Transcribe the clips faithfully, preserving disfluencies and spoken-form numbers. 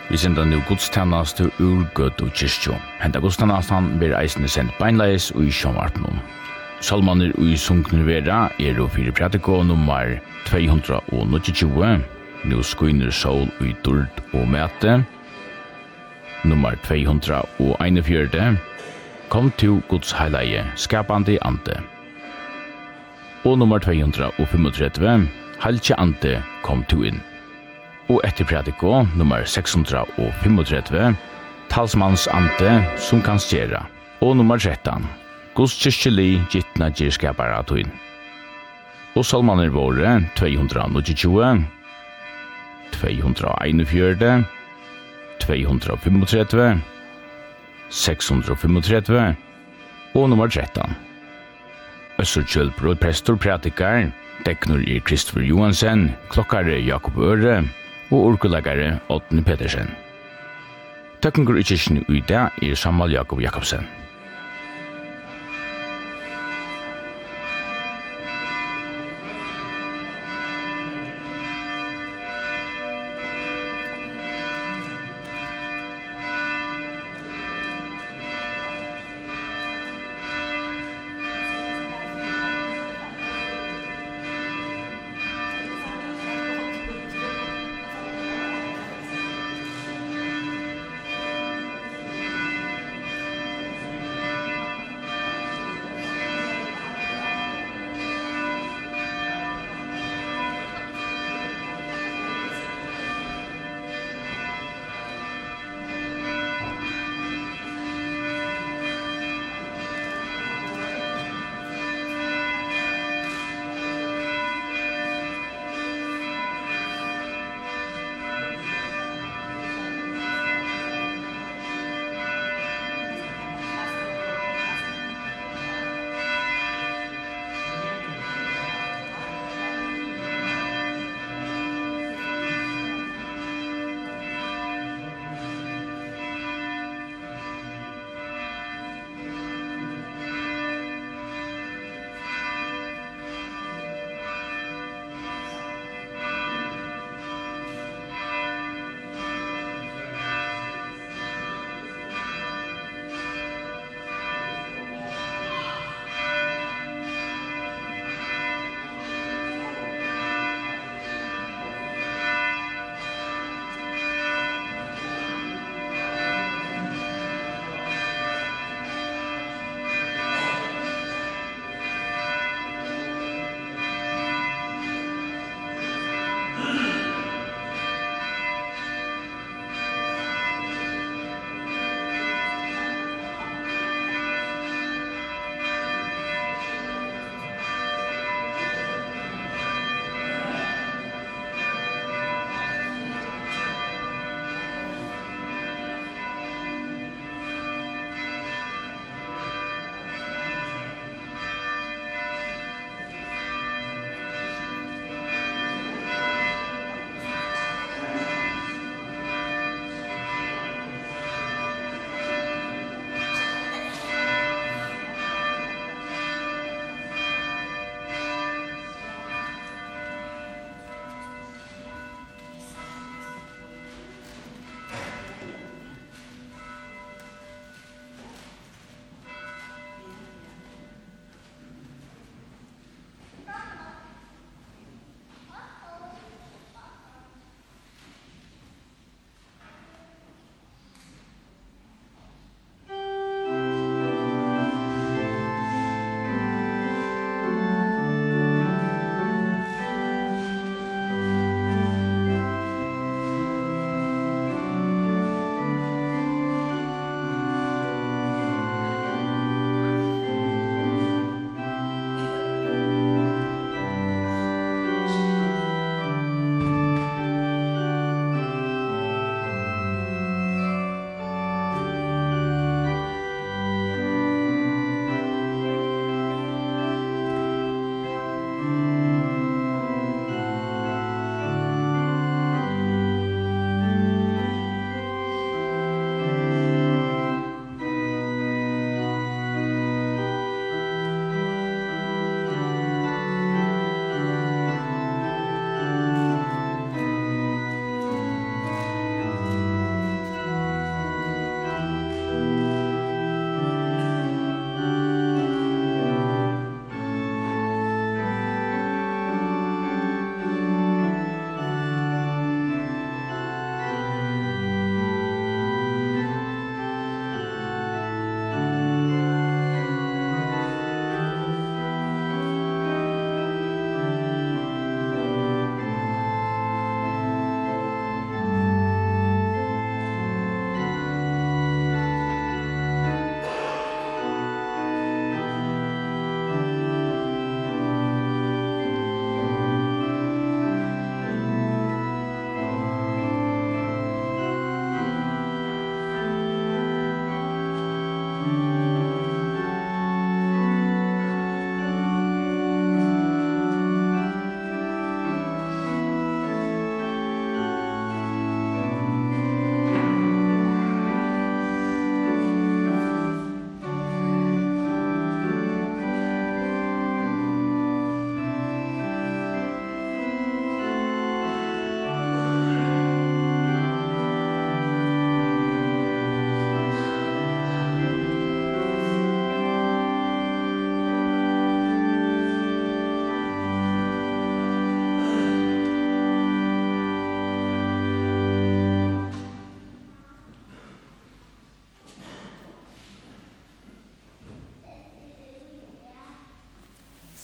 Vi sender nu gudstjeneste ur Gøtu kyrkjo. Henta gudstjenesten blir eisende sendt beinleis og i sjånvarpnum. Salmaner og i sunkner vera er og fire pratiko nummer to hundre tjueni. Nu skuiner sol og i dord og mæte. Nummer to hundre einogfjøruti. Kom til Guds heilige, skapande ante. Og nummer to hundre femogtrettivi. Halkje ante kom til inn. Og etter pratiko nummer seks hundre femogtrettivi. Talsmanns ante som kan stjera. Og nummer tretton. Guds kyrkjeli gittna gjerskapara tuin. Og salmaner våre to hundre tjue, to hundre einogfjøruti, to hundre femogtrettivi, seks hundre femogtrettivi og nummer tretton. Øssur Kjølbrod prestor pratikar, teknor er Kristoffer Johansen, klokkare Jakob Øre og orkelegare Åtne Petersen. Tekniker i kyrkjen i dag er Samuel Jakob Jakobsen.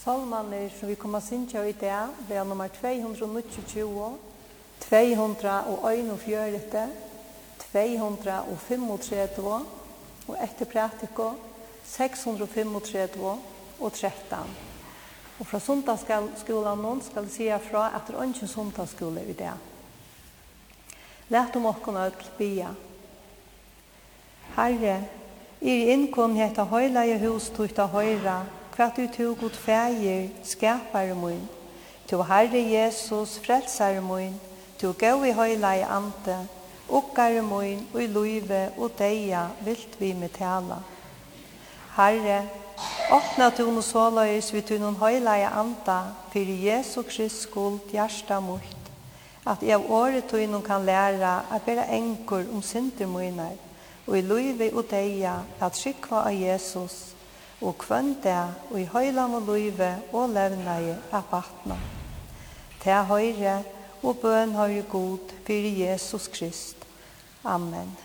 Salmaner som vi kommer synge i det, det er nummer två hundra nittiotjue, två hundra einogfjøruti, två hundra femogtrettivu, og etter pratiko seks hundra femogtrettivu og tretton. Og fra sundagsskolen nå skal jeg si fra at det er ikke sundagsskole i det. Lært om åkken og bia. Herre, er innkommet av høyleie hus tog til høyre, hva du tog god feir, skapare min, til Herre Jesus, frelsare min, til gå i høyleie ante, okkare min, og i løyve og deia, vilt vi med tala. Herre, åpna tun og såløys vi tun og høyleie anta, for Jesu Krist skuld hjärsta mot, at jeg av året tun kan lære at være enker om synder mine, og i løyve og deia, at skikva av Jesus, og kvønte og i høyland og løyve og levneie av vatna. Til høyre og bøn høyre god for Jesus Krist. Amen.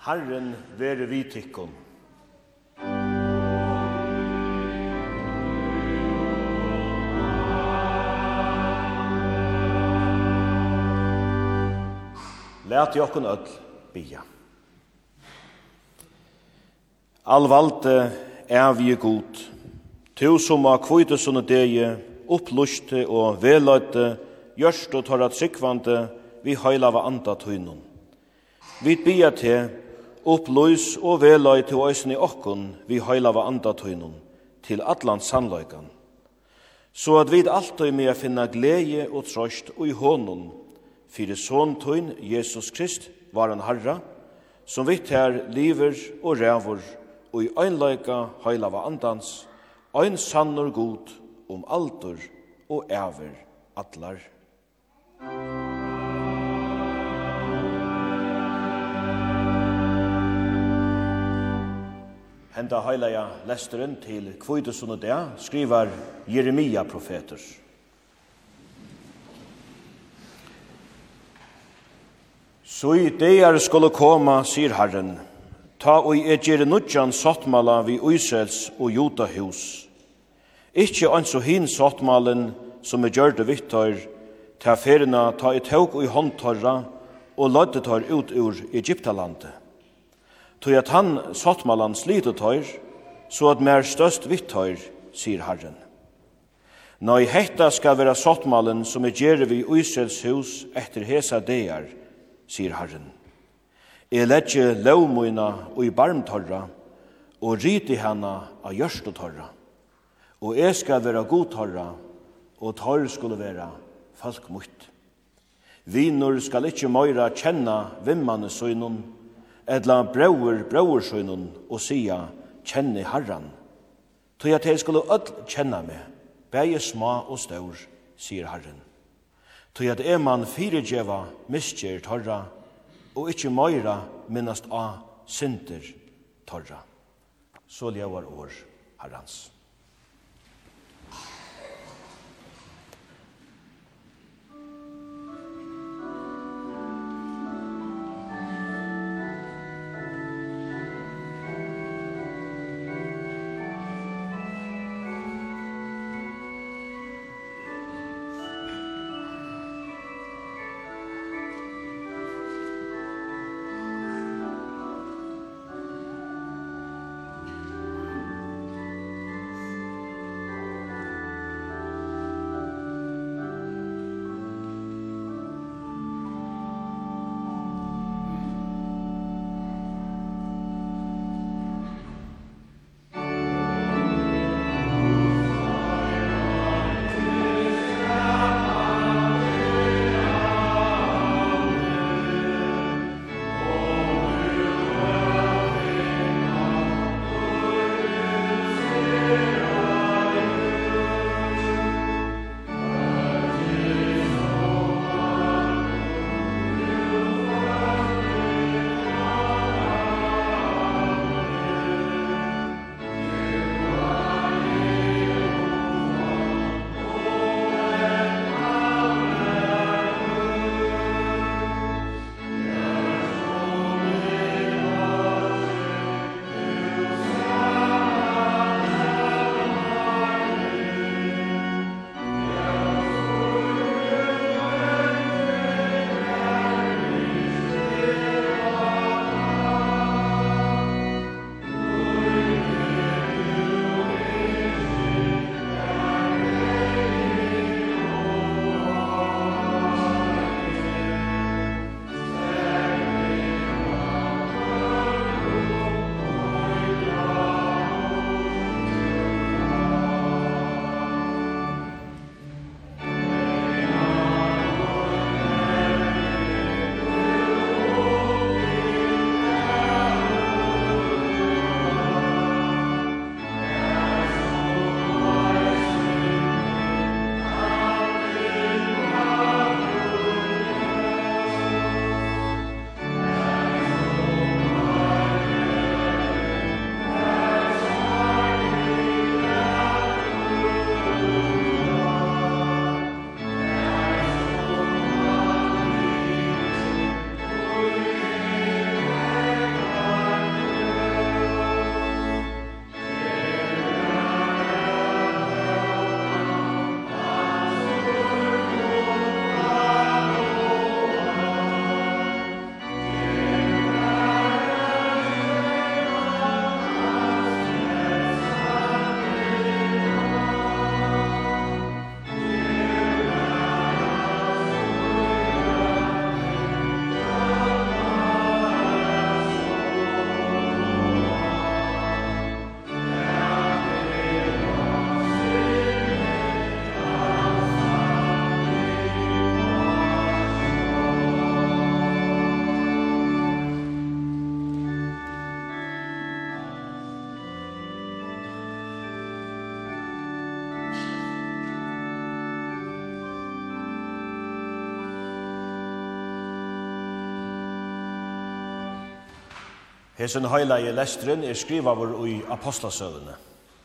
Herren være vid tykkum. Lät jokken öll bia. Allvalde er vi god, to som av kvoitesunne dege, uppluste og veløyte, gjørst og torra tryggvande, vi høylava anda tøynun. Vi bia til, uppløys og veløy til øysen i okkon, vi høylava anda tøynun, til atlant sannløygan. Så at vi alltid med finna glede og trøst og i hånden, fyrir sån tøyn Jesus Krist var en Herra, som vitt her liver og rævor, og i øynløyga høylava andans, ein sannur god om aldur og æver atlar. Henda høylaja lesteren til Kvoidesun og det skriver Jeremia profeter. Så i det skulle koma, sier Herren, ta og jeg gjør nudjan sottmala vi Israels og Juda hus. Ikke ans og hin sottmalen som er gjør det vittar, ta ferina ta et haug og i håndtorra og ladde tar ut ur Egyptalandet. Tog at han sottmalan sliter tar, så at mer størst vittar, sier Herren. Nei, hetta skal være sottmalen som er gjør vi Israels hus etter hesa deir, sier Herren. Jeg legger lovmøyna og i barmtorra, og riti hana av gjørstotorra. Og jeg skal være godtorra, og torr skulle være folk mot. Vinur skal ikkje møyra kjenna vimmane søynun, edla brauer brauersøynun, og sia kjenne Herran. Tog at jeg skulle ødl kjenna meg, begge sma og stor, sier Herren. Tog at er man firedjeva misgjer torra, og ikkje møyra minnast av synder torra. Så lever år Herrans. Hesen heilige lestren er skrivaver i apostlasøvene.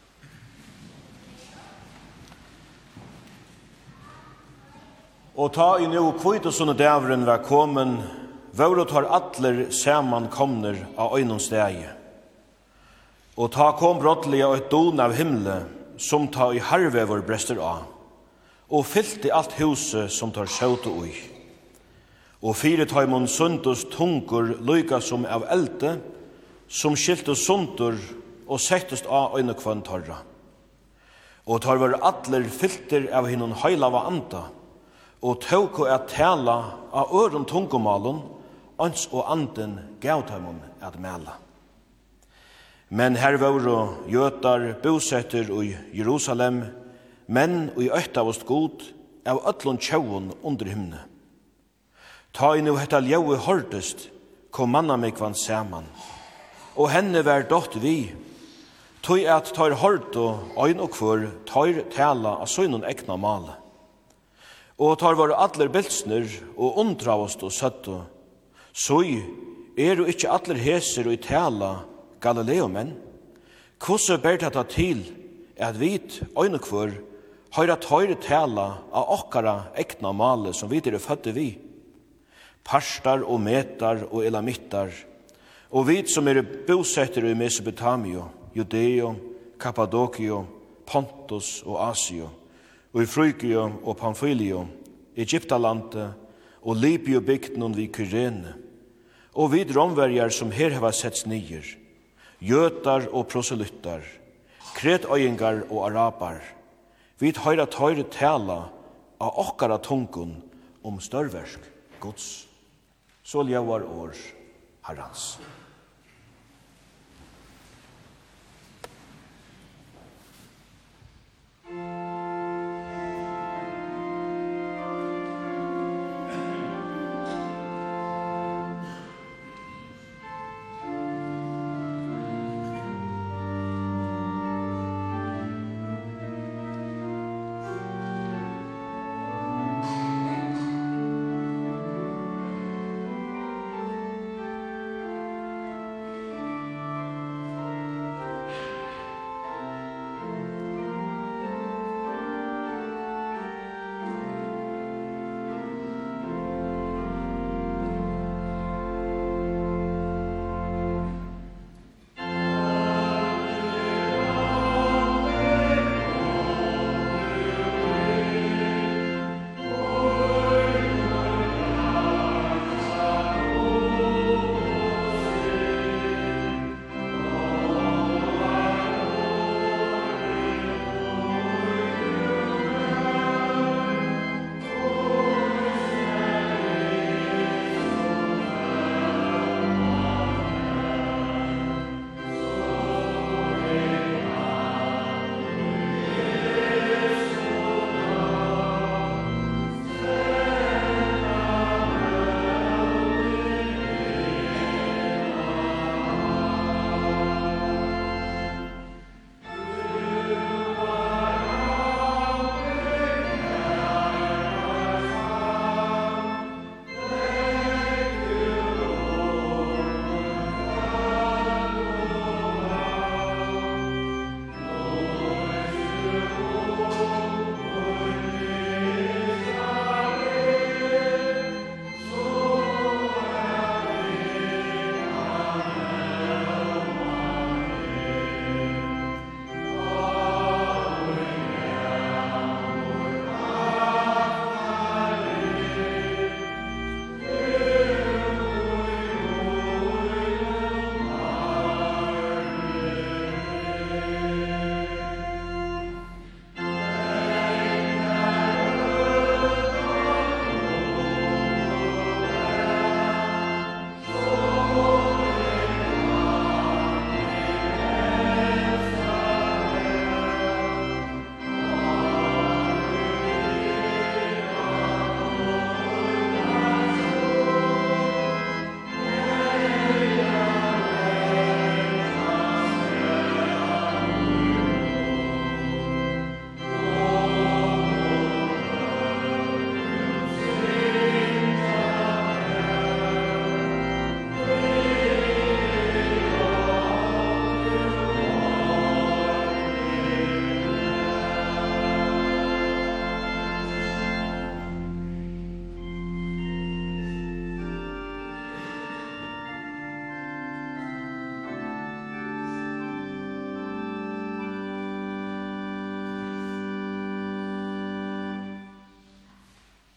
Og ta i nu kvitt og sånne dævren var komen, vore tar atler saman komner av øynons steg. Og ta kom brottelig og et don av himle, som ta i harvever brester av, og fyllt i alt huset som tar sjøte ui. Og fire taimon sundos tungur lyka som av elte, som skiltes sundur og settest av øyne kvann torra. Og tar var atler fylter av hinnon heilava anda, og tåk og at tala av øren tungomalen, ans og anden gautamon at mela. Men her var jötar bosetter i Jerusalem, men i øktavost god av ötlund tjauon under himne. Ta i nu hetta ljaue hordest, kom manna meg kvann saman, og henne var dott vi, tog at tar hord og øyn og kvør tar tala av søgnon ekna male. Og tar var atler bilsner og undravast og søtt og «Soi, er jo ikkje atler heser og i tala Galileomenn? Hvordan ber det til at vit øynekvør høyre tøyre tala av okkara ekna male som vi er fødde vi? Parstar og metar og elamittar, og vit som er bosetter i Mesopotamio, Judeo, Kappadokio, Pontus og Asio, og i Frygio og Pamfylio, Egyptalante og Libio bygden vid Kyrene, og vid romverjar som her hava setts nyer, jötar og proselyttar, kretøyengar og arabar, vid høyra tøyre tala av okkara tungun om størversk Guds. Så ljavar år Herrans.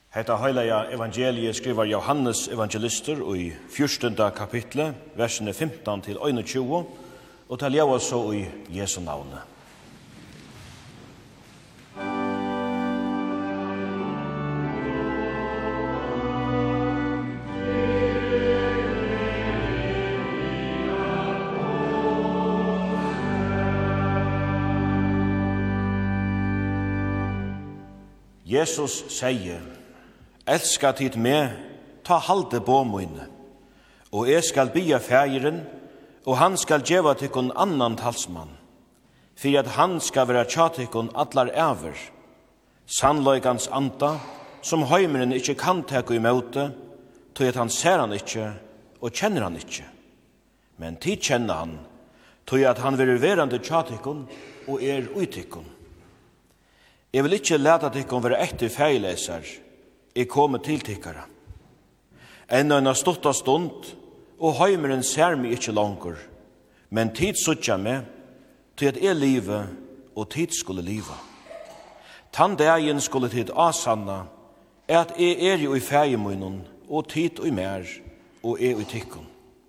Hetta heilaga evangeliet skriver Johannes evangelister i fjortende kapitlet, versene femton til einogtjúgu, og til jeg så i Jesu navnet. Jesus sier, elska tid med, ta halde på mine, og jeg skal bia fægeren, og han skal djeva tikkun annan talsmann, for at han skal være tjatikkun allar æver, sannløygans anda, som heimeren ikkje kan teka imot, tog at han ser han ikkje, og kjenner han ikkje. Men tid kjenner han, tog at han vil verande tjatikkun, og er utikkun. Jeg vil ikke lete tikkun være etter feilesar, jeg kommer til tikkara. Ennå en stutta stund, og heimeren ser meg ikke langer, men tid suttja meg, til at jeg live, og tid skulle liva. Tann dagen skulle tid asanna, er at jeg er jo i feiemunnen, og tid og mer, og er i tikkun.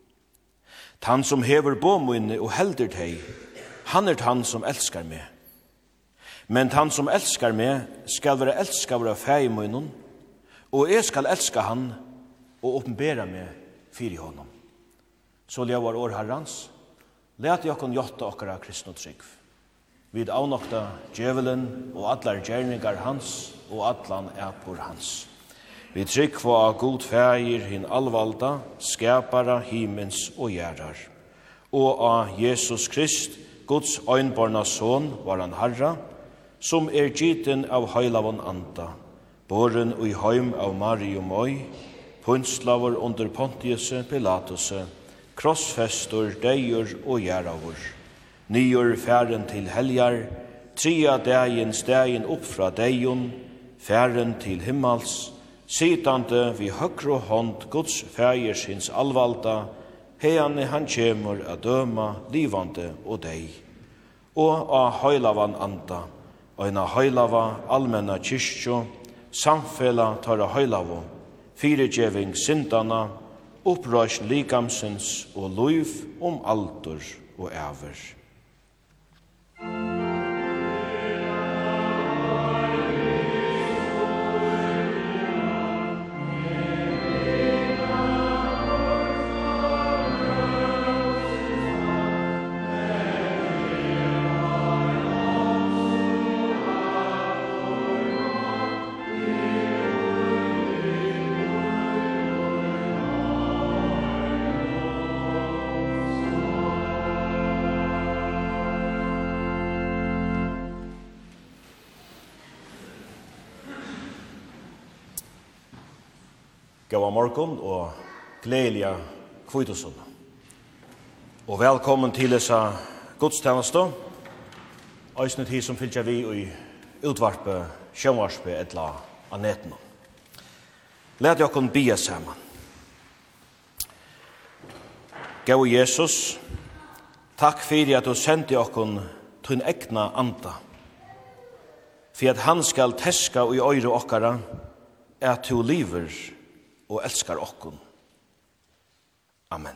Tann som hever båmunne og helder teg, han er tann som elskar meg. Men han som elskar meg skal være elskar av feiemunnen, og jeg skal elska han og åpenbæra meg fyri honom. Så lever år herrans, let jeg kon jotta okkara kristne trygg. Vid avnokta djevelen og allar gjerningar hans og allan epor hans. Vi trygg for god feir hin allvalda, skapara himens og gjerrar. Og av Jesus Krist, Guds øynborna son, var han herra, som er gitten av heilavon anda, boren ui heim av Marium oi, punslaver under Pontius Pilatus, krossfestor, deier og gjeravur, nyor færen til heljar, tria dagen stegen opp fra deion, færen til himmels, sitande vi høgre hånd Guds fægers hins allvalda, heiane han kjemur a døma, livande og dei, og a heilavan anda, Eina heilava allmenna kyrkjo, samfella tara heilavo, firegjeving syndana, upprøys likamsins og luiv om aldur og æver. Gåa morgon og gledelige kvitosund. Og velkommen til dessa godstjeneste, eisne tid som fylgjer vi i utvarpe, sjøvarspe etla av netene. Let jeg okkur bia saman. Gåa Jesus, takk fyrir at du sendte okkur til en egna anda, for at han skal teska i øyre okkara, at du liver og elskar okkun. Amen.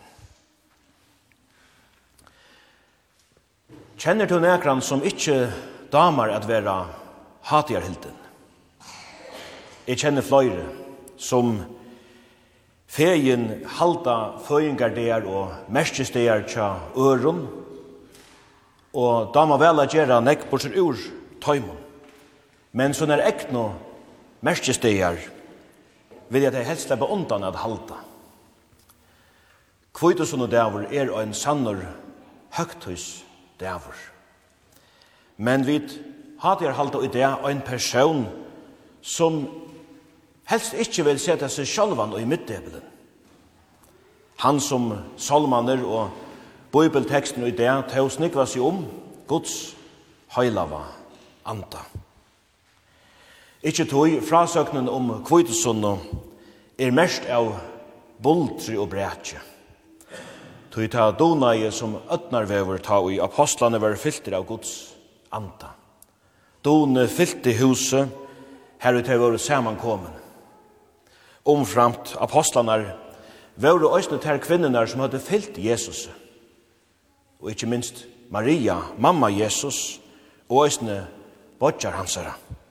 Kjenner du nekran som ikkje damar at vera hatjarhilden? Jeg kjenner fløyre som fegin halda føyingardear og merkesdear tja øron, og dama vel a gjerra nekk bortsett ur tøymon. Men så når ekno merkesdear vil jeg til helst slippe undan at halda. Kvøytusun og dævur er ein sannur høgthus dævur. Men vi hadde halda i det ein person som helst ikkje vil sette seg sjálvan i middebelen. Han som salmaner og bibelteksten i det til å snikva seg om Guds heilava anda. Ikkje tog frasøknen om kvøytusun er mest av bultri og brætje. Tog ta donaie som øtnarvever ta i apostlane var filter av Guds anda. Done fylte huset, her ut var samankommen. omframt apostlarna var det også de kvinnorna som hadde fyllt Jesus. Og ikke minst Maria, mamma Jesus, og også bodjar hansara.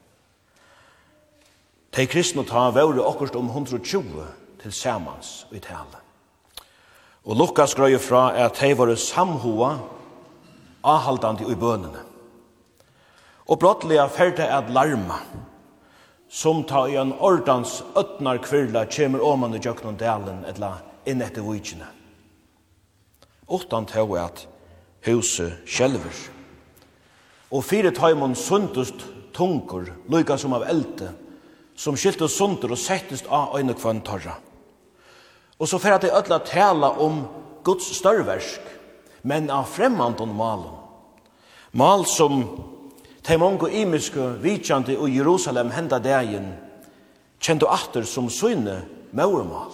De kristne ta var det akkurat om hundre og tjue til samans i tale. Og Lukas grøyer fra at de var samhoa avhaldande i bønene. Og brottelig færde at larma, som ta i en ordans øtnar kvirla kjemer oman i jøknon dalen etla inn etter vujkene. Åttan tog at huset skjelver. Og fire taimon sundust tungur, lykka som av elte, som skilte sundur og settest av øyne kvann torra. Og så fyrir at de ødla tala om Guds størversk, men av fremmandon malen. Mal som de mongo imiske vidjande i Jerusalem henda dagen kjente atter som søyne maurmal.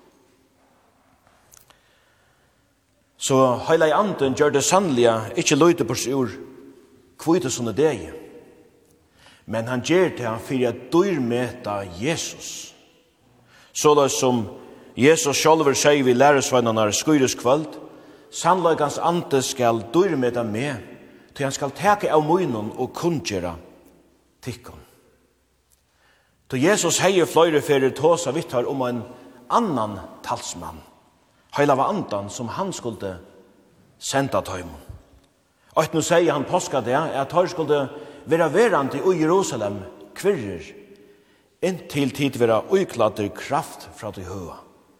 Så heila i anden gjør det sannlige ikke løyte på seg ur kvite sånne deg. Men han gjør det for å dyrmeta Jesus. Så det som Jesus sjálfur sier vi læresvennerne skyres kvöld, sannlegans ande skal dyrmeta med, til han skal teke av munnen og kunngjera tikkun. Til Jesus heier fløyre fyrir tåsa vittar om en annan talsmann, heila var andan som han skulle senda tøymon. Og et nu sier han påska det, at han skulle være verand i Jerusalem kvirrer, inntil tid være uiklader kraft fra de høa.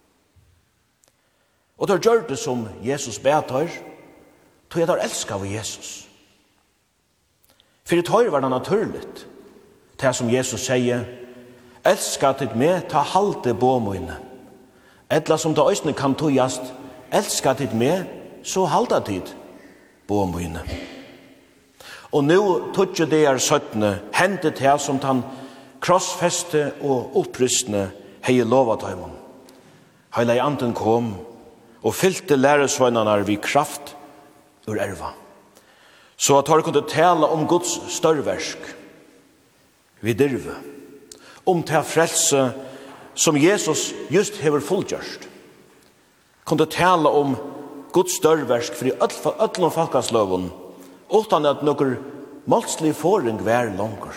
Og det gjør det som Jesus betar, tog jeg der elskar av Jesus. For det tøyr var det naturligt, det som Jesus sier, elskar til meg, ta halte båmøyne. Etla som det øyne kan tøyast, elskar til meg, så halda tid båmøyne. Og nå tøtje det er søttene, hendet her som han krossfeste og opprystne hei lova tøymon. Heila i anden kom, og fyllte læresvøynene vid kraft ur erva. Så at han kunne tala om Guds størversk vid dirve, om til frelse som Jesus just hever fullgjørst, kunne tala om Guds størversk for i ødlom falkasløven, utan at noen målslig foring vær langer.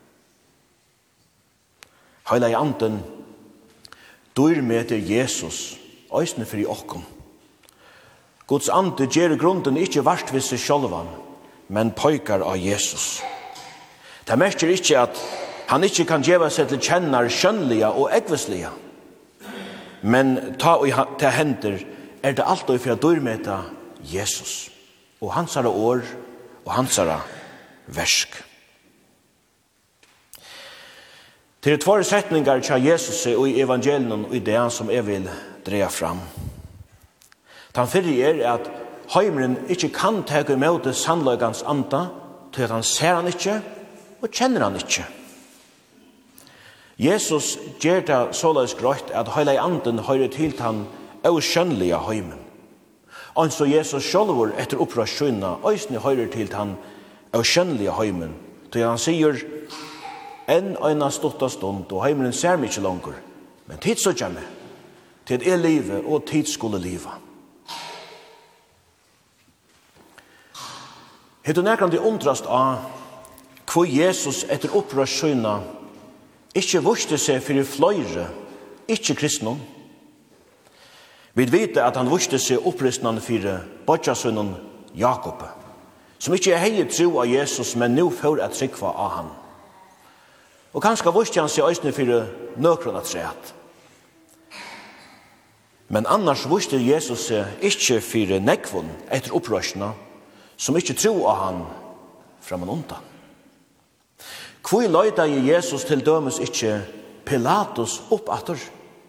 Heila i anden dyrmeter Jesus øysene for i okkom. Guds ande gjør grunden ikke vart ved seg sjølvan, men pøykar av Jesus. Det merker ikke at han ikke kan gjøre seg til kjenner skjønnelige og egveslige, men ta og til hender er det alt for å dyrmeta Jesus og hansara år og hansara versk. Til det tvare setningar tja Jesus og i evangelien og i det som jeg vil dreia fram. Den fyrre er at heimeren ikke kan teke imot det sannløgans anda, til at han ser han ikke og kjenner han ikke. Jesus gjør det såleis grøtt at heila i anden høyre til han avskjønnelige heimen. Og så Jesus sjølvor etter opprasjonen øysene høyre til han avskjønnelige heimen, til han sier en øyne stått av stund, og heimeren ser meg ikke langer, men tid så kommer, til er livet og tid skulle livet. Hette nærkant i undrast av hvor Jesus etter opprasjonen ikke vurste seg for fløyre, ikke kristne. Vi vet at han vurste seg opprasjonen for bodjasønnen Jakob, som ikke er hei tro av Jesus, men nå får et tryggva av han. Og kanskje vurste han seg øyne for nøkron at treet. Men annars vurste Jesus seg ikke for nekvån etter opprasjonen, som ikke tro av han fram og undan. Hvor løyda i Jesus til dømes ikke Pilatus oppatter?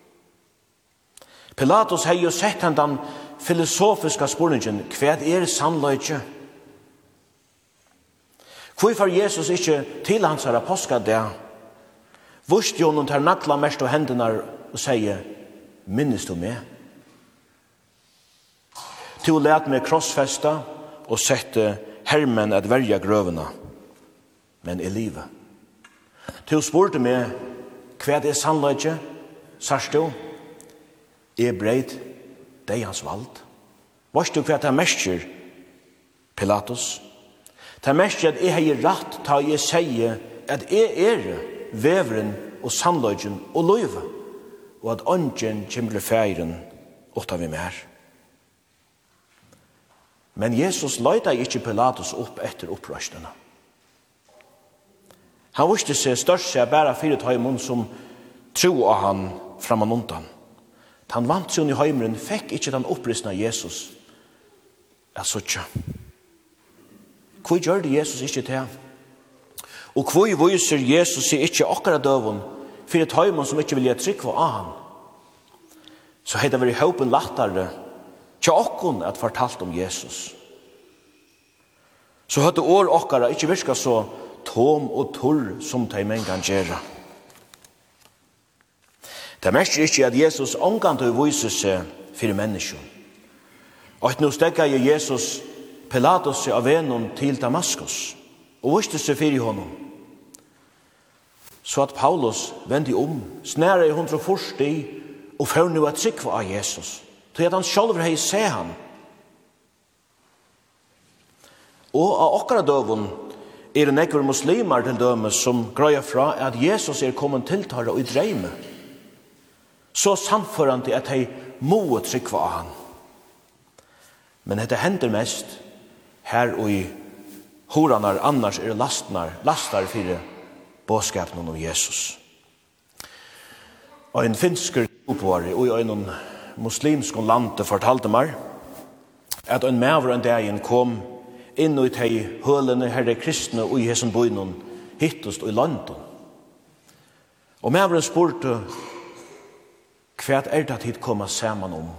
Pilatus har jo sett han den filosofiska spurningen, hva er sannløyde? Hvor får Jesus ikke til hans her påska det? Vurst jo noen tar nakla mest av hendene og sier, minnes du meg? Til å lete meg krossfesta og sette hermen at verja grøvene, men i livet. Til å spurte meg hva er sannløyde, Sørst du, er breit deg hans vald. Varst du hva det er mestjer, Pilatus? Det er mestjer at jeg har rett til å si at jeg er veveren og sannløgjen og løyve, og at ånden kommer til feiren åtta vi mer. Men Jesus løyde ikke Pilatus opp etter opprøstene. Han visste seg størst seg bare fire tøymon som tro av han framan undan. Han vant seg i heimeren, fikk ikke den opprystende Jesus. Jeg så ikke. Hvor gjør det Jesus ikke til? Og hvor viser Jesus seg ikke akkurat døven fire tøymon som ikke vil gjøre trykk av han? Så hei det vært håpen lattere til okkon at fortalt om Jesus. Så hadde år okkara ikke virka så tom og torr som de mengan gjerra. Det mest er ikke at Jesus omgant å vise seg for mennesken. Og at nå stegga Jesus Pilatus av venom til Damaskus og viste seg for honom. Så at Paulus vendte om, snæra i hundra forsti og får nu at sikva av Jesus. Til at han selv hei se han. Og av okkara døven er det nekker muslimer til døme som grøyer fra at Jesus er kommet tiltale og i dreime. Så samfører han til at hei må trykva av han. Men dette hender mest her og i horanar annars er lastnar, lastar fyrir båskapen om Jesus. Og en finsker oppvare og i en muslimsk land fortalte meg at en maver en dag kom inn i de hølene herre kristne og i hessen bøynen hittest og i landet. Og maveren spurte hva er det hit komme sammen om?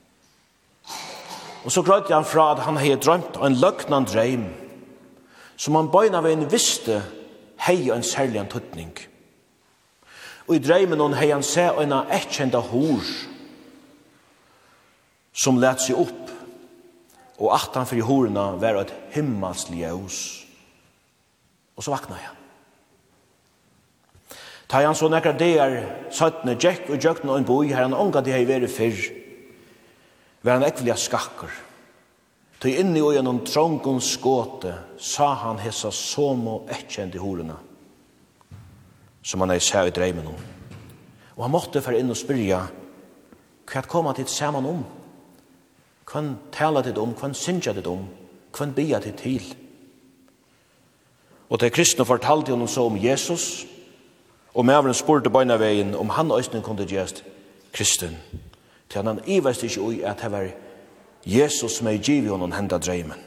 Og så grøyte han fra at han hadde drømt en løgnan dreim som han bøyna ved en visste hei en særlig en tøtning. Og i dreimen hon hei han se en ekkjenda hor som let seg opp og at han for i horena var et himmelslig ljus. Og så vakna han. Ta han så nekra der søttene Jack og Jøkken og en boi her han ånga de hei veri fyrr var han ekvelia skakker. Ta inni og gjennom trångon skåte sa han hessa somo ekkjende horena som han hei sa i dreimen om. Og han måtte for inn og spyrja hva kom han til saman om? Hva tala det om? Hva synsja det om? Hva bia det til? Og til kristne fortalte honom så om Jesus, og maveren spurte beina veien om han øyne kunne gjøre kristen. Til han ivest ikke ui at det var Jesus som er givet honom henda dreimen.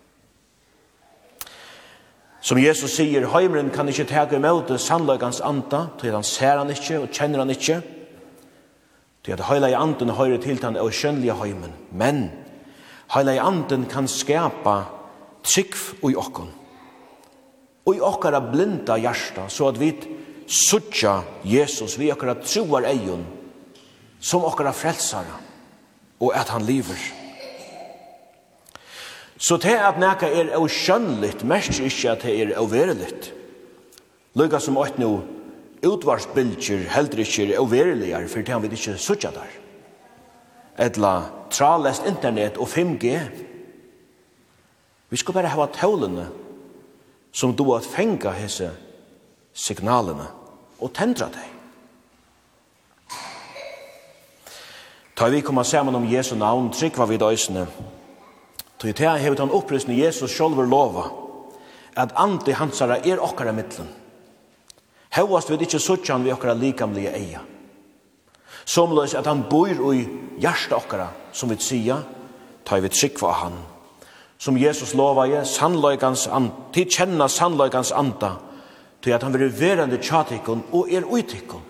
Som Jesus sier, heimeren kan ikke ta imot sannløgans anda, til han ser han ikke og kjenner han ikke, til at heila i anden høyre til den og skjønnelige heimen. Men heila i anden kan skapa trykv i okkon. Og i okkara blinda hjärsta, så at vi suttja Jesus, vi okkara troar eion, som okkara frelsara, og at han lever. Så det at neka er uskjønnligt, mest ikke at det er uverligt. Lykka som åt nå utvarsbildjer heller ikke er uverligere, for det han vil ikke suttja der. Etla tralest internet og fem G. Vi skal bare ha tålene som du har fengt hese signalene og tendra deg. Ta vi kommer sammen om Jesu navn, trykva vi døysene. Til det har han opprystende Jesus sjølver lova at ande hansara er okkara mittlen. Hevast vil ikke suttjan vi okkara likamlige eia. Somløs at han bor i hjärsta okkara, som vi sier, tar vi trykva av han. Som Jesus lova i sannløygans anda, til kjenna sannløygans anda, til at han vil verande tjatikon og er uitikon.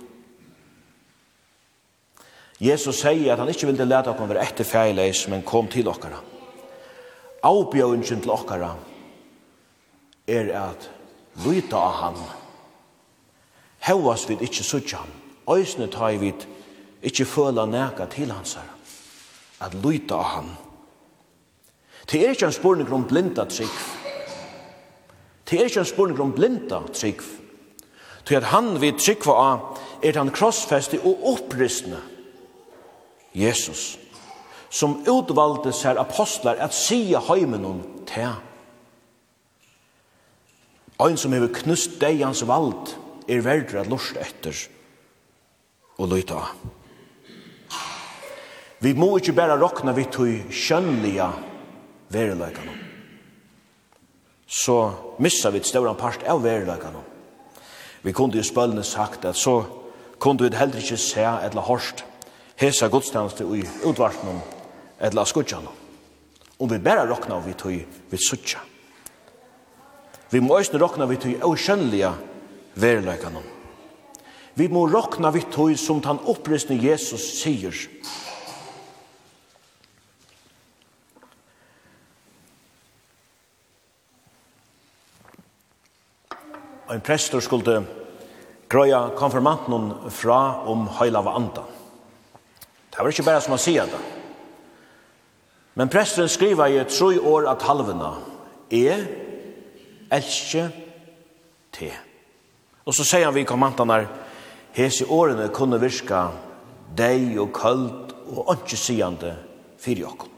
Jesus sier at han ikke ville lete okkara være etter feileis, men kom til okkara. Avbjøringen til okkara er at lyta av han. Hevas vid ikkje suttja han. Øysene tar vi ikkje føla neka til hans her. At lyta av han. Det er ikkje en spurning om blinda trygg. Det er ikkje en spurning om blinda trygg. Til at han vil tryggva av er han krossfeste og opprystende Jesus, som utvalgte seg apostlar at sia heimen om te. Ein som hever knust deians vald er verdre at lust etter og løyta av. Vi må ikke bare råkna vi tog skjønnlige veriløkene. Så missa vi et større part av veriløkene. Vi kunne jo spølende sagt at så kunne vi heller ikke se eller hørst hesa godstjeneste i utvartene eller skudjene. Om vi bare råkna vi tog vi suttja. Vi må også råkna vi tog avskjønnelige veriløkene. Vi må råkna vi tog som han opprystende Jesus sier. En prestor skulle grøya konfirmanten fra om høyla av anda. Det var ikke bare som han sier det. Men prestoren skriver i tro år at halvena er elskje te. Og så sier han vi konfirmanten her hese årene kunne virka deg og køld og ikke siende fyrir okken.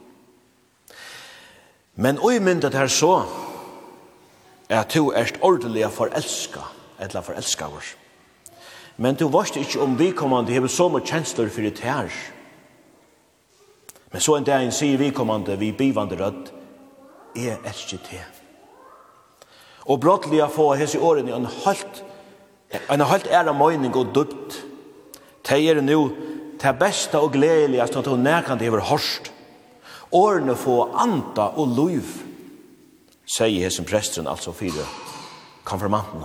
Men oi myndet her så er at du erst ordentlig forelska, eller forelska vår. Men du varst ikke om vi kommande hever så mye kjensler for det her. Men så en dag sier vi kommande, vi bivande rødt, er elskje te. Og brottelig få hese årene en halt, en halt æra møyning og dupt. Det er nu det beste og gledeligste at hun nærkant hever hørst. Årene få anta og luiv, sier hesen presteren, altså fire konfirmanten.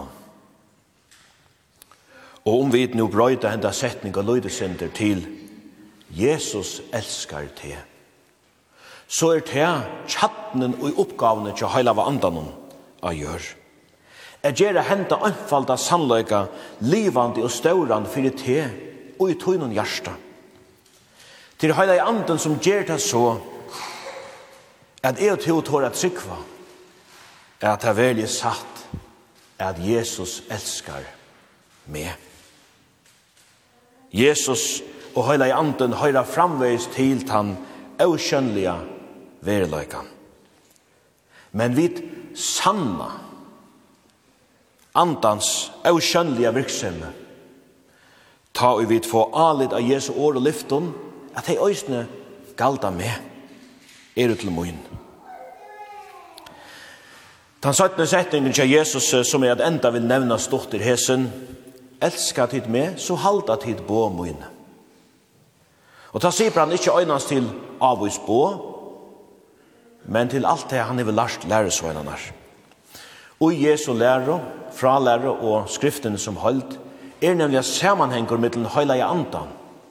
Og om vi nå brøyda henda setning og løydesender til Jesus elskar te, så er te tjattnen og oppgavene til heila av andanen av gjør. Jeg gjør henda anfalda sannløyga livande og stauran fyrir te og i tøynen hjärsta. Til heila i anden som gjør det så at jeg og to tår at sykva er at det veldig satt at Jesus elskar meg. Jesus og høyla i anden høyra framveis til han avskjønnelige veriløykan. Men vid sanna andans avskjønnelige virksomhet ta og vid få alit av Jesu år og lyfton at hei øysne galda med er ut til moin. Den sattne setningen til Jesus som er at enda vil nevna stort i hesen elska tid med, så halda tid på moin. Og ta sier han ikke øynans til avvis på, men til alt det han har lært læresvøynene. Og Jesu lærer, fra lærer og skriftene som holdt, er nemlig sammenhenger mellom høyla i andan.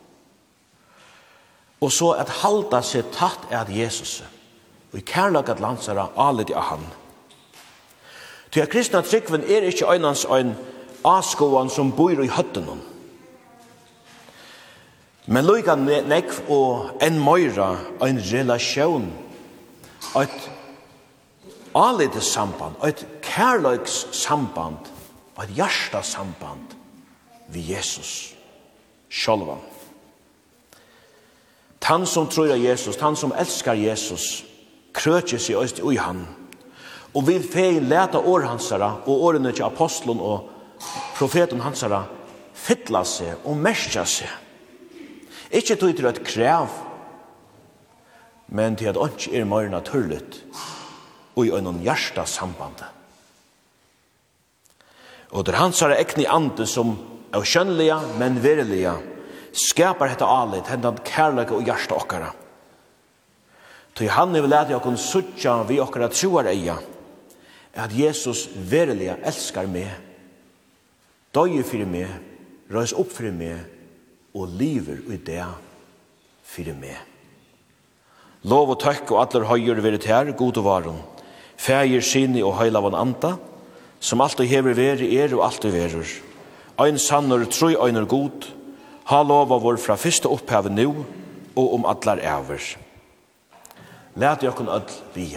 Og så at halda seg tatt av Jesus, og i kærlaget lansere alit av han. Til at kristna tryggven er ikke øynans øyn askoan som bor i høttenen. Men lukka nekv og en møyra en relasjon, et alides samband, et kærløks samband, et hjärsta samband vi Jesus sjálvan. Han som tror av Jesus, han som elskar Jesus, krøtjer seg øst i han, og vil fein leta år hansara, og årene til apostlen og profeten hansara, fytla seg og merskja seg. Ikke tog til et krev, men til at ånds er mer naturligt, og i øyne hjärsta sambandet. Og der hansara ekni ande som er skjønnelige, men verilige, skapar hetta alit, hendan kærleika og hjärsta okkara. Tog han vil lete okkon suttja vi okkara troar eia, at Jesus verilige elskar meg, døye fyrir meg, røys opp fyrir meg, og liver i det fyrir meg. Lov og takk og atler høyre verit her, god og varon, fægir sinni og høyla van anda, som alt og hever veri er og alt og verur. Ein sannur, troi einar god, ha lova vår fra fyrste opphavet nu, og om atler over. Læt jeg kun ødel via.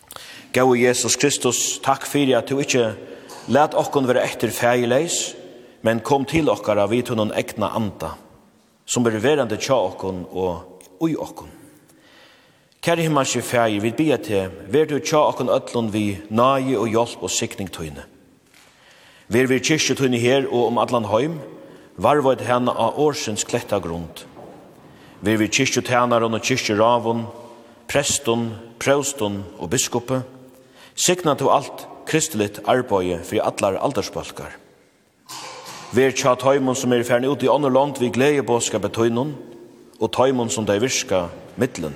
Gau Jesus Kristus, takk fyrir at du ikke læt okkon være etter fægileis, men kom til okkara vid noen egna anda, som er verande tja okkon og ui okkon. Kære himmelske fægir, vi ber til, ver du tja okkon ötlun vi nage og hjelp og sikning tøyne. Ver vi kyrkje tøyne her og om allan heim, varvoid henne av årsens kletta grund. Ver vi kyrkje tænaren og kyrkje ravon, preston, prauston og biskope, sikna til alt kristeligt arbeid for allar aldersbalkar. Ver tja tøymon som er færne ut i andre land vi glede båskapet tøynon, og tøymon som de virka middelen.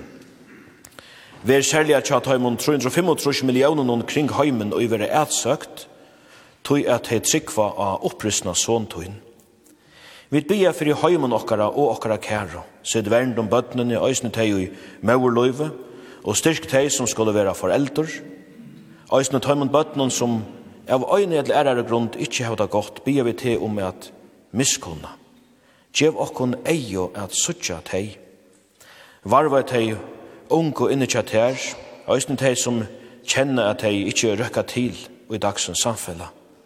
Ver særlig tja tøymon tre hundre og femogtrýss millioner kring heimen og være etsøkt, tøy at hei trykva av opprystna såntøyn. Vi bia for i heimen okkara og okkara kæra, sed vernd om bøtnene, æsne teg i maurløyve, og styrk teg som skulle være foreldre, æsne tøymon bøtnen som av øyne eller ærare grunn ikkje hevda godt, bia vi til om at miskonna. Gjev okkon eio at suttja teg. Varva teg unge og innekja ter, æsne teg som kjenner at teg ikkje røkka til i dagsens samfella.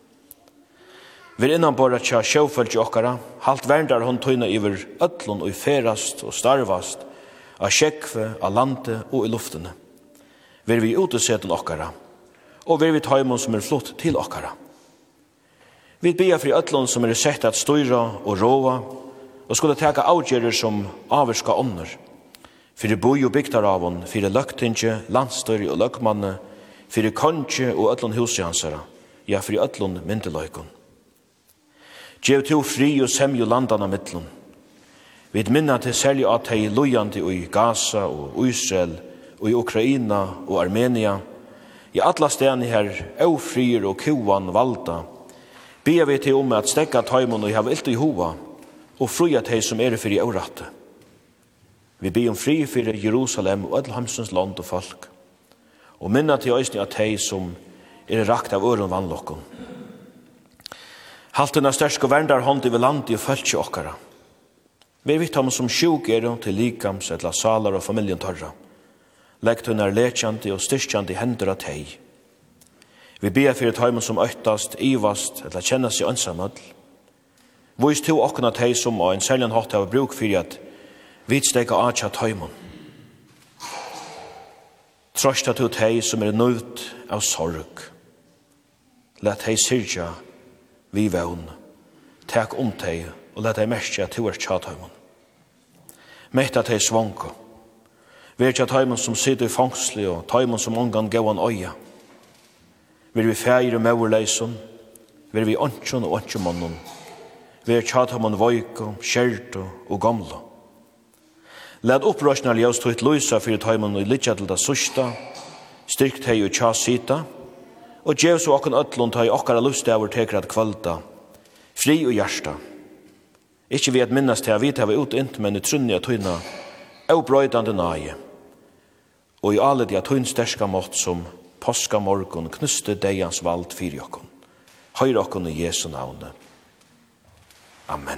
Vi er innanbora tja sjåfølgi okkara, halt verndar hon tøyna iver öllun og ferast og starvast, av sjekve, av lande og i luftene. Vi er vi uteseten okkara, og vi er vi tøymon som er flott til okkara. Vi ber for öllun som er sett at støyra og råa, og skulle teka avgjerer som averska ånder, fyrir boi og bygdaravon, fyrir løgtinge, landstøyri og løgmanne, fyrir konge og öllun husjansara, ja, fyrir öllun myndeløykon. Gjev to fri og semjo landana mittlun. Vi minna til særlig at hei lujandi i Gaza og Israel og i Ukraina og Armenia, i alla stedene her aufrier og kuvan valda, ber vi til om at stekka taimon og hava ilt i hova, og fria teg som er fyrir auratte. Vi ber om fri fyrir Jerusalem og Ødelhamsens land og folk, og minna til òsni at teg som er rakt av øren vannlokkon. Haltuna stersk og verndar hånd i landi og fölkje okkara. Vi vitt ham som sjuk er til likams, etla salar og familjen torra. Leggt hun er lekjandi og styrkjandi hendur av teg. Vi ber fyrir tøymon som øytast, ivast, etla kjenna seg ansamöll. Vois to okkana teg som og en sæljan hatt av bruk fyrir at vidstega atja tøymon. Trosta to teg som er nøyt av sorg. Let teg syrja vi vevn, tek om teg, og let deg merke at du er tjatøymon. Metta teg svonko. Vi er tjatøymon som sitter i fangsli, og tøymon som ongan gauan øya. Vi er vi fægir og maurleison, vi er vi åndsjon og åndsjomonnon. Vi er tjatøymon voiko, kjerto og gamlo. Let opprøsnar ljøs tøyt løysa fyrir tøymon og litja til det susta, styrk teg og tja sita, og gjev så okkon ötlund ta i okkara lustavur tekrat kvalda, fri og hjärsta. Ikki vi at minnast til at vi tar vi ut int, men i trunni at tøyna avbrøydande nage, og i alle de at tøyn sterska mått som påska morgon knuste deians vald fyrir okkon. Høyre okkon i Jesu navne. Amen.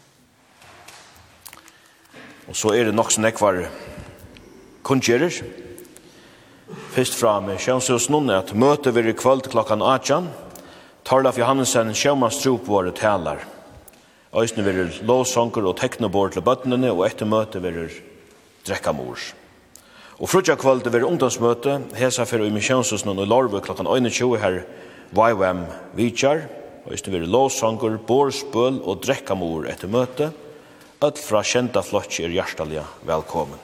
Og så er det nok som ekvar kunngerer. Fyrst fra med Sjønsøs noen at møte vi i kvöld klokkan atjan, Torlaf Johansen sjømannstrup våre talar. Øysene vi er lovsanger og teknobord til bøttene, og etter møte vi er drekkamor. Og frutja kvöld vi er ungdomsmøte, hesa for i Sjønsøs noen i Lorve klokkan tjueåtte her Y W M Vidjar. Øysene vi er lovsanger, bårspøl og drekkamor etter møte. Öll fra kjenta flotts er hjertalige velkommen.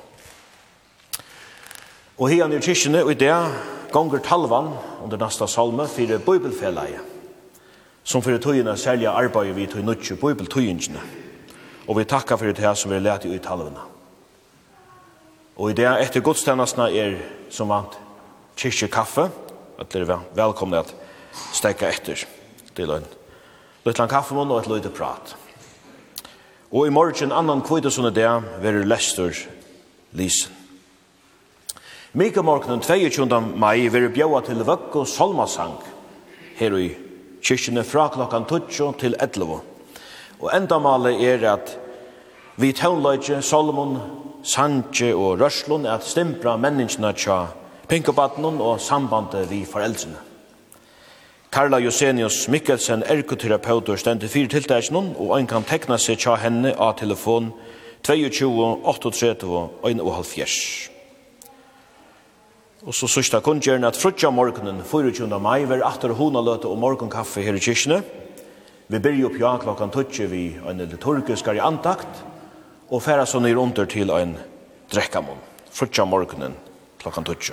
Og hian i kyrkjene, og i det gonger talvan under nasta salme fyrir bibelfellegi, som fyrir tøyina særlig arbeid vi tøy nødje bibeltøyingene. Og vi takkar fyrir det som vi er leti ut talvena. Og i det etter godstennasna er som vant kyrkje kaffe, at dere er velkomne at stekka etter til en lytlan kaffemån og et løyde prat. Og i morgen annan kvidesunne det verer Lester Lisen. Mika morgenen tjueåtte mai vil bjøa til vøkk og solmasang her i kyrkjene fra klokkan tjueto til elleve. Og endamalet er at vi tøvnløyde Solomon, Sanje og Rørslund at stimpra menneskene tja pinkebatten og sambandet vi foreldrene. Karla Josenius Mikkelsen, ergoterapeuter, stendte fire tiltaksjon, og ein kan tekna seg tja henne av telefon tjueto, trettioåtta, einoghalvfjerds. Og så sørsta kunngjørende at frutja morgenen, tjuefire mai, var atter honaløte og morgenkaffe her i kyrkjene. Vi byrja opp ja klokkan tjueto vi en liturgisk i antakt, og færa så ned under til en drekkamon. Frutja morgenen klokkan tjueto.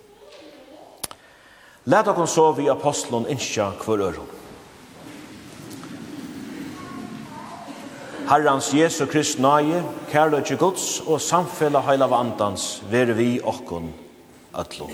Læt okon så vi apostlen innskja kvar øron. Herrans Jesu Krist nage, kærløyke Guds og samfella heila vandans, vere vi okkon atlom.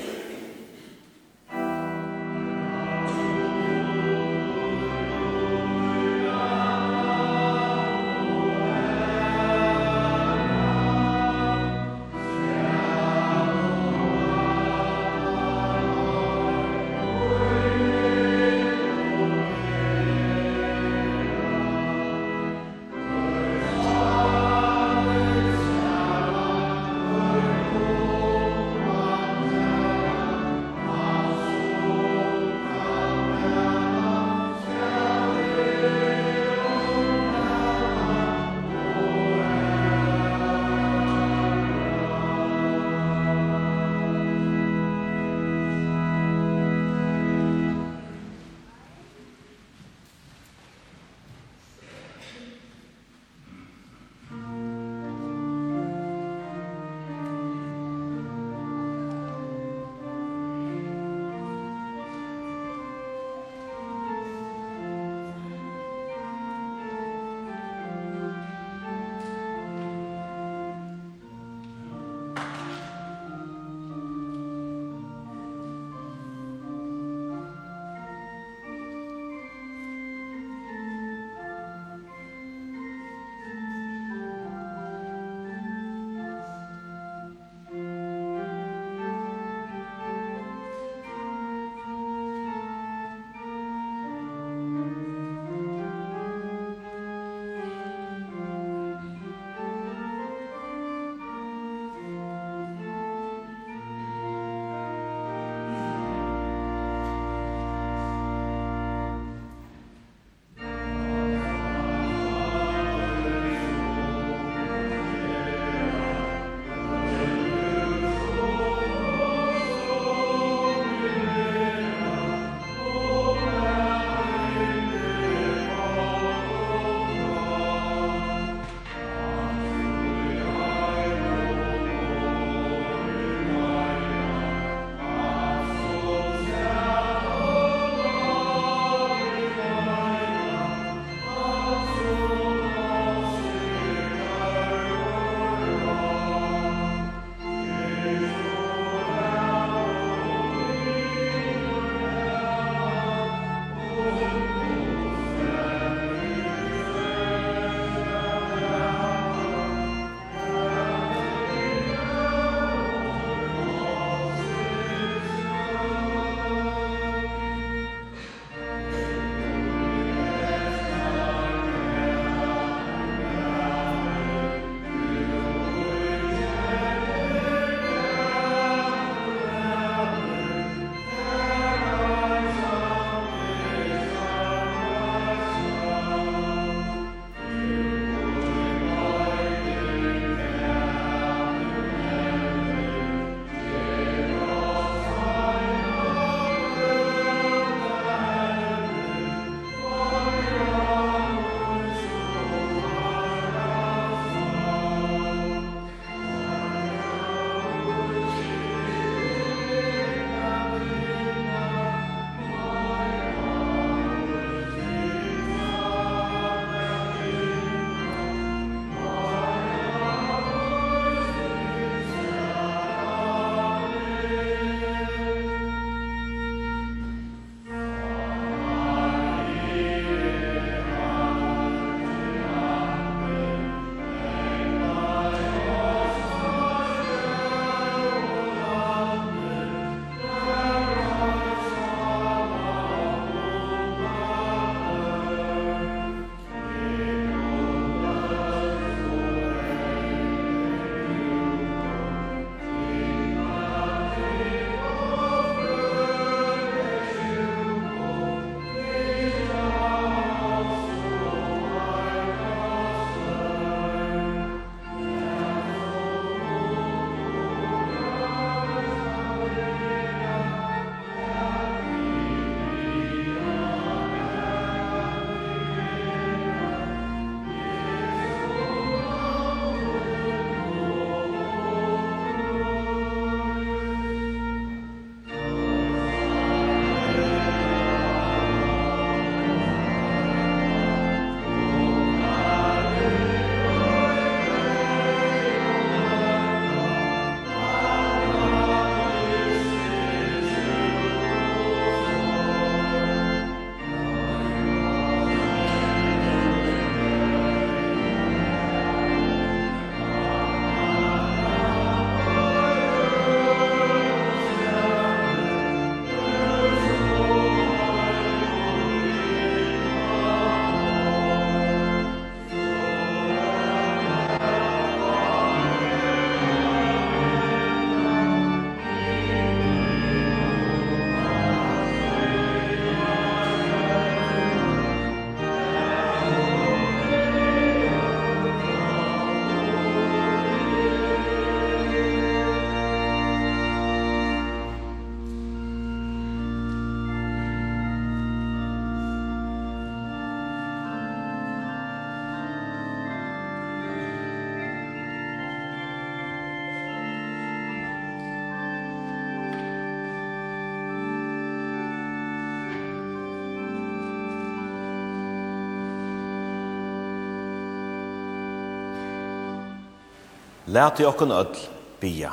Lät i okkon öll bia.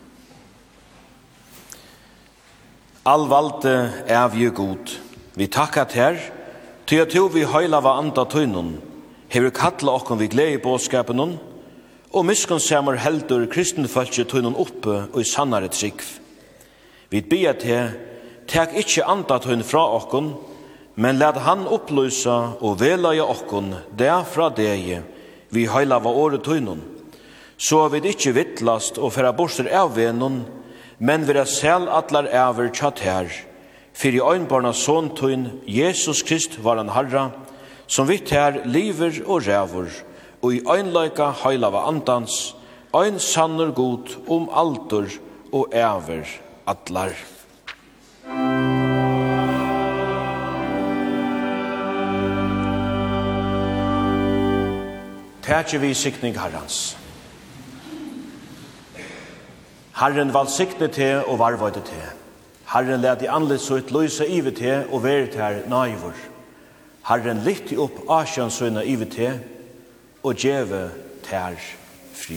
All valde er vi god. Vi takkat her, til at vi høyla va anda tøynun, hever kattla okkon vi glede i båtskapen, og miskonsamer heldur kristenfølge tøynun oppe og i sannare trikv. Vi bia til, tak ikkje anda tøyn fra okkon, men lad han opplysa og vela i okkon der fra deg vi høyla va åre tøynun, så vi ikkje vittlast og færa borster av venun, men vi er selv atlar over tjatt her, for i øynbarna sån tøyn Jesus Krist var en Herra, som vitt her liver og rævur, og i øynløyka høylava andans, øyn sannur god om aldur og over atlar. Tætje vi sikning Herrans. Herren valsikne til og varvøyde til. Herren led i anlet så ut løyse ive til og verit her naivor. Herren lytte opp asjansøyna ive til og djeve ter fri.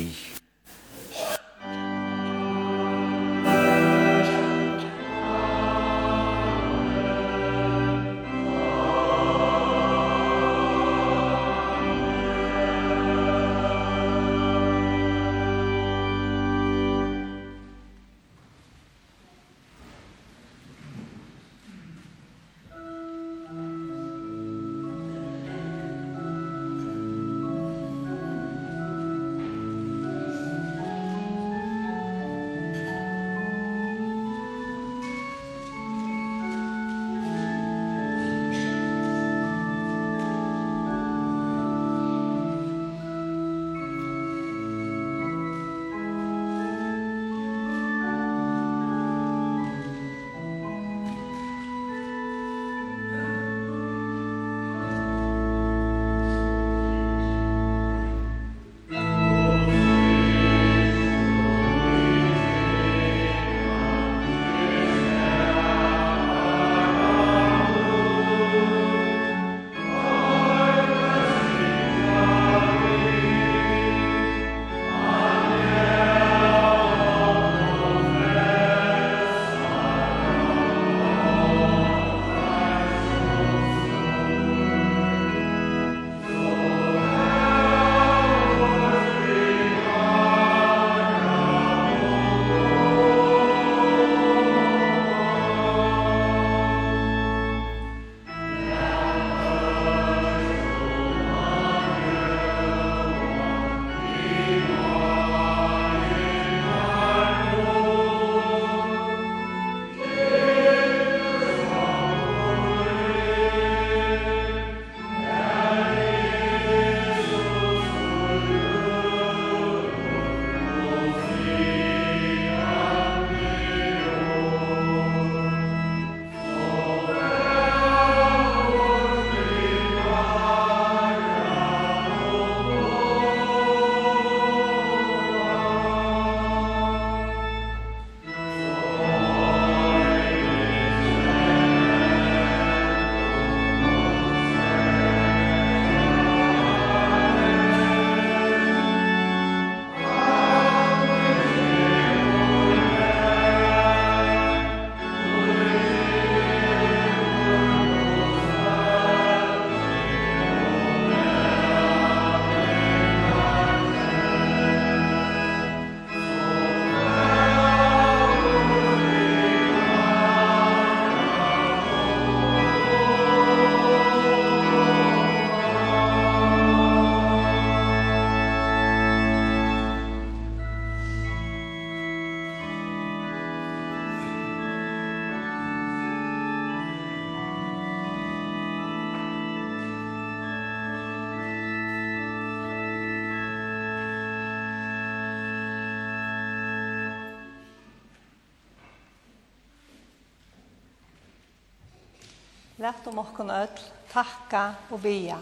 Lett om okkon öll, takka og bia.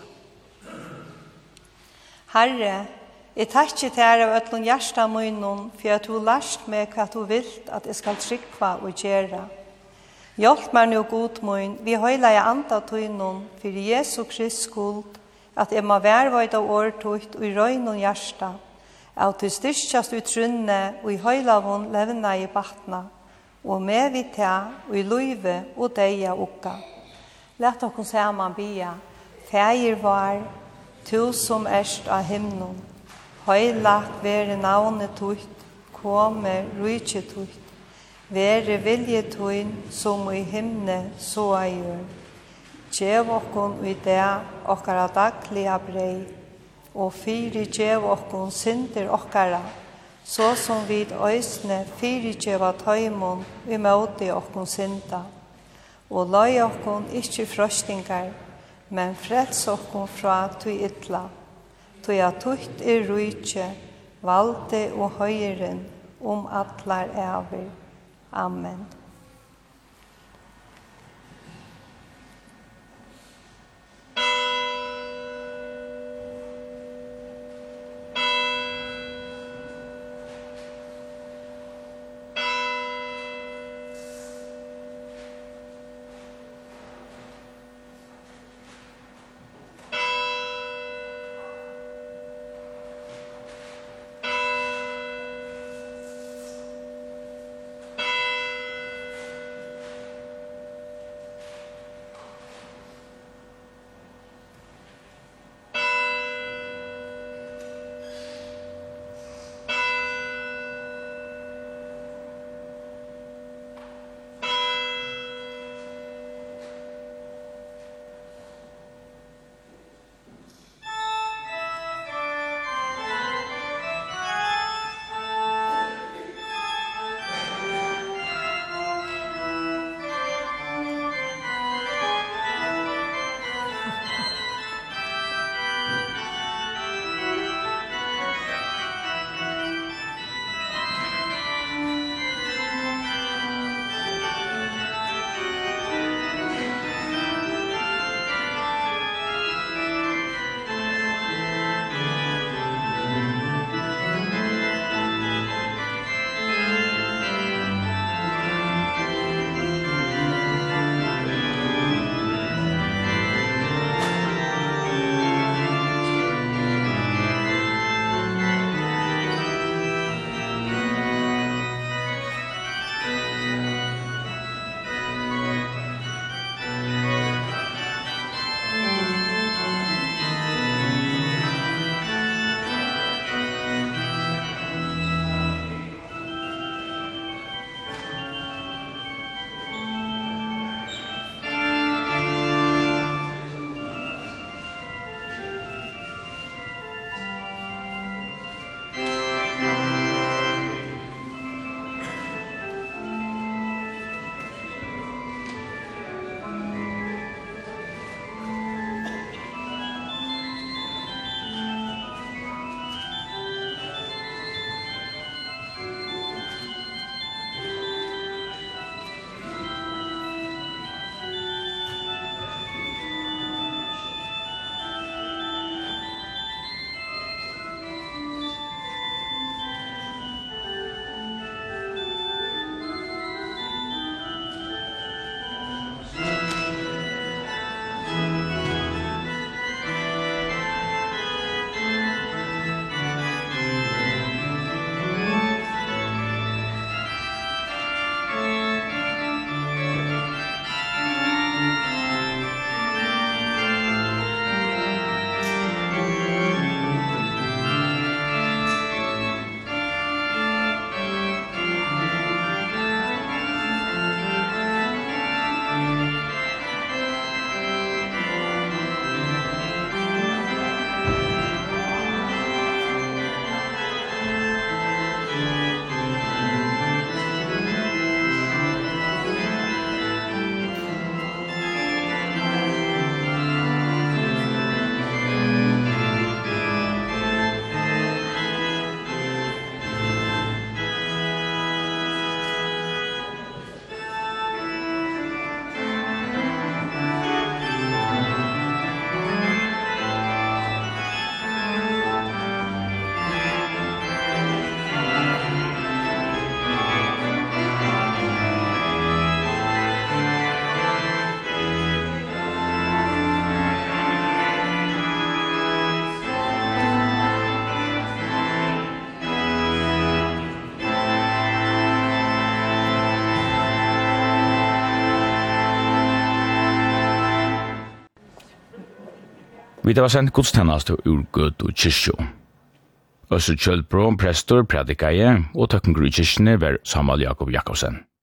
Herre, jeg takkje til av öllun hjärsta munnen, for at du lærst meg hva du vilt at jeg skal trykva og gjera. Hjelp meg nu god mun, vi høyla jeg anda tøynun, for Jesu Krist skuld, at jeg må være vøyd av årtøyt og i røynun hjärsta, Av til styrkjast ut trunne og i høylavun levna i batna, og med vi ta og i luive og deia ukka. Lett okkur saman bia, Fægir var, tu som erst av himnon, høylagt vere navnet tutt, komme rujtje tutt, vere vilje tuin som i himne så a gjør. Gjev okkon i det okkara dagliga brei, og fyri gjev okkon synder okkara, så som vid øysne fyri gjeva tøymon i måte okkon synda. Og løy okkon ikkje frøstingar, men frels okkon fra tui ytla. Tui a tutt er rujtje, valde og høyren om atlar æver. Amen. Vi det var sendt godstennast ur Gøt og Kyrkjo. Øssur Kjølbro, prestor, predikaie, og tøkkengrud i kyrkjene var Samuel Jakob Jakobsen.